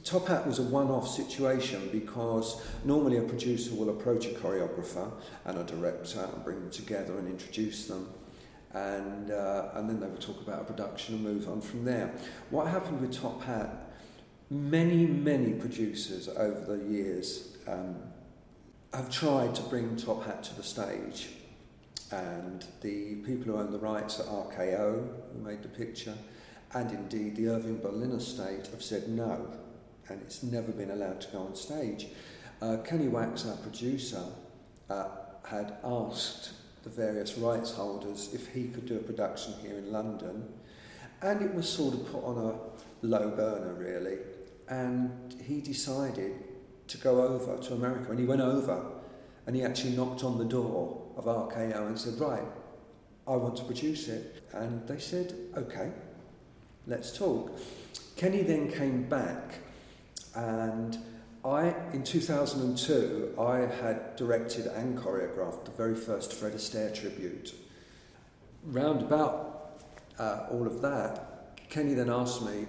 Top Hat was a one-off situation because normally a producer will approach a choreographer and a director and bring them together and introduce them, and then they would talk about a production and move on from there. What happened with Top Hat, many producers over the years have tried to bring Top Hat to the stage, and the people who own the rights at RKO, who made the picture, and indeed the Irving Berlin estate have said no, and it's never been allowed to go on stage. Kenny Wax, our producer, had asked the various rights holders if he could do a production here in London, and it was sort of put on a low burner really, and he decided to go over to America, and he went over and he actually knocked on the door of RKO and said, right, I want to produce it. And they said, okay, let's talk. Kenny then came back, and in 2002, I had directed and choreographed the very first Fred Astaire tribute. Round about all of that, Kenny then asked me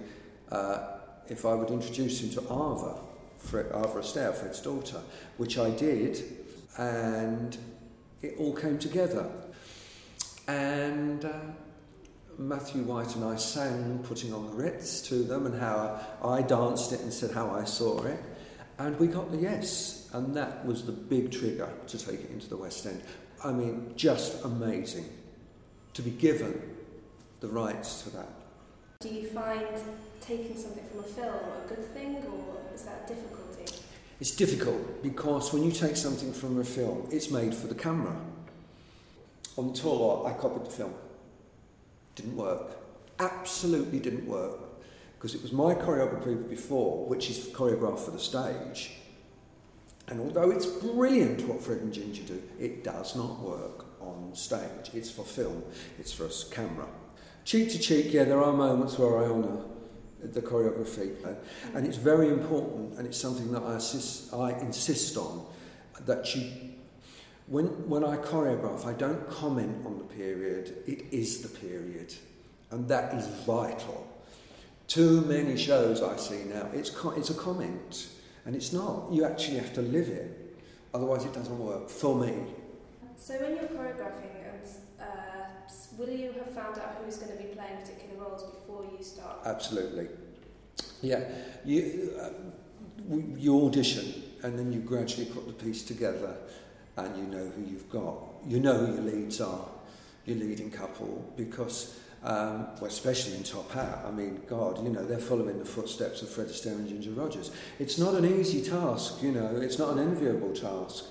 if I would introduce him to Ava Astaire, Fred's daughter, which I did, and it all came together. And Matthew White and I sang Putting on the Ritz to them, and how I danced it and said how I saw it, and we got the yes, and that was the big trigger to take it into the West End. I mean, just amazing to be given the rights to that. Do you find taking something from a film a good thing, or is that a difficulty? It's difficult because when you take something from a film, it's made for the camera. On tour, I copied the film. Didn't work. Absolutely didn't work. Because it was my choreography before, which is choreographed for the stage. And although it's brilliant what Fred and Ginger do, it does not work on stage. It's for film. It's for a camera. Cheek to cheek, yeah, there are moments where I honour the choreography. And it's very important, and it's something that I insist on, that you... When I choreograph, I don't comment on the period, it is the period. And that is vital. Too many shows I see now, it's a comment, and it's not. You actually have to live it, otherwise it doesn't work, for me. So when you're choreographing, will you have found out who's going to be playing particular roles before you start? Absolutely. Yeah, you audition, and then you gradually put the piece together, and you know who you've got. You know who your leads are, your leading couple, because, well, especially in Top Hat, I mean, God, you know, they're following the footsteps of Fred Astaire and Ginger Rogers. It's not an easy task, you know, it's not an enviable task.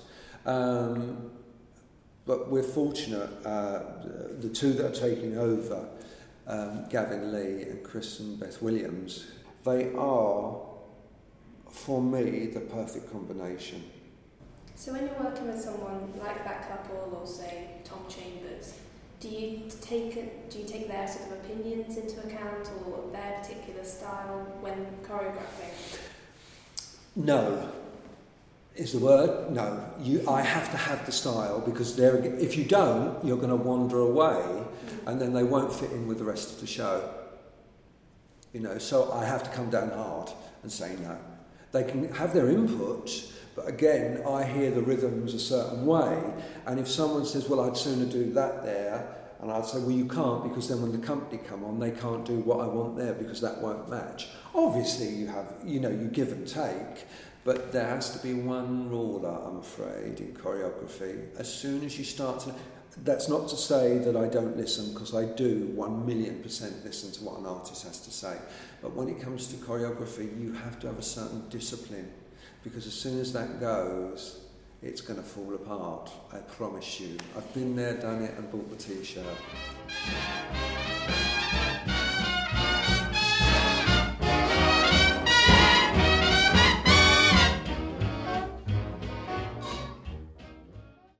But we're fortunate, the two that are taking over, Gavin Lee and Kristen Beth Williams, they are, for me, the perfect combination. So when you're working with someone like that couple, or say Tom Chambers, do you take their sort of opinions into account, or their particular style when choreographing? No, is the word. No, I have to have the style, because if you don't, you're going to wander away, and then they won't fit in with the rest of the show. You know, so I have to come down hard and say no. They can have their input. But again, I hear the rhythms a certain way, and if someone says, well, I'd sooner do that there, and I'd say, well, you can't, because then when the company come on, they can't do what I want there, because that won't match. Obviously, you give and take, but there has to be one rule, I'm afraid, in choreography. As soon as you start to... That's not to say that I don't listen, because I do 1,000,000% listen to what an artist has to say. But when it comes to choreography, you have to have a certain discipline. Because as soon as that goes, it's going to fall apart, I promise you. I've been there, done it, and bought the T-shirt.